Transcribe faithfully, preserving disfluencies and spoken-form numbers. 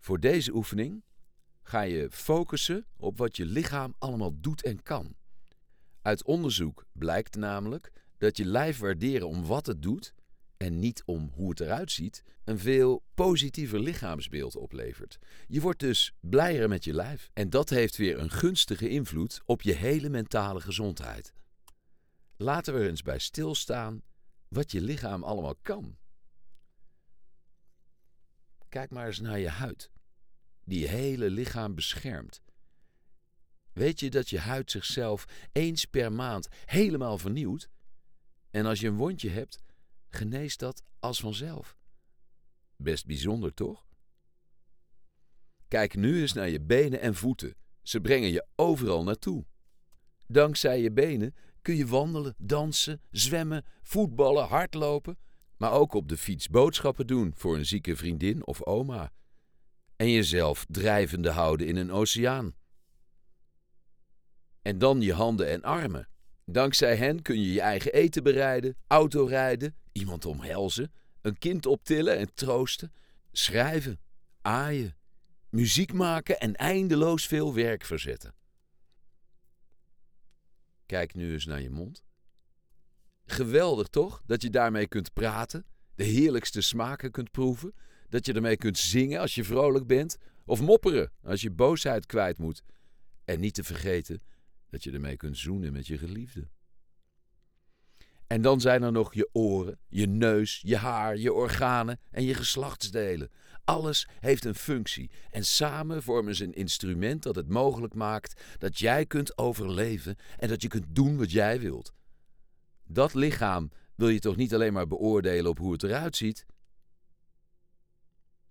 Voor deze oefening ga je focussen op wat je lichaam allemaal doet en kan. Uit onderzoek blijkt namelijk dat je lijf waarderen om wat het doet en niet om hoe het eruit ziet, een veel positiever lichaamsbeeld oplevert. Je wordt dus blijer met je lijf en dat heeft weer een gunstige invloed op je hele mentale gezondheid. Laten we er eens bij stilstaan wat je lichaam allemaal kan. Kijk maar eens naar je huid, die je hele lichaam beschermt. Weet je dat je huid zichzelf eens per maand helemaal vernieuwt? En als je een wondje hebt, geneest dat als vanzelf. Best bijzonder, toch? Kijk nu eens naar je benen en voeten. Ze brengen je overal naartoe. Dankzij je benen kun je wandelen, dansen, zwemmen, voetballen, hardlopen, maar ook op de fiets boodschappen doen voor een zieke vriendin of oma. En jezelf drijvende houden in een oceaan. En dan je handen en armen. Dankzij hen kun je je eigen eten bereiden, autorijden, iemand omhelzen, een kind optillen en troosten, schrijven, aaien, muziek maken en eindeloos veel werk verzetten. Kijk nu eens naar je mond. Geweldig toch, dat je daarmee kunt praten, de heerlijkste smaken kunt proeven, dat je ermee kunt zingen als je vrolijk bent, of mopperen als je boosheid kwijt moet. En niet te vergeten dat je ermee kunt zoenen met je geliefde. En dan zijn er nog je oren, je neus, je haar, je organen en je geslachtsdelen. Alles heeft een functie en samen vormen ze een instrument dat het mogelijk maakt dat jij kunt overleven en dat je kunt doen wat jij wilt. Dat lichaam wil je toch niet alleen maar beoordelen op hoe het eruit ziet?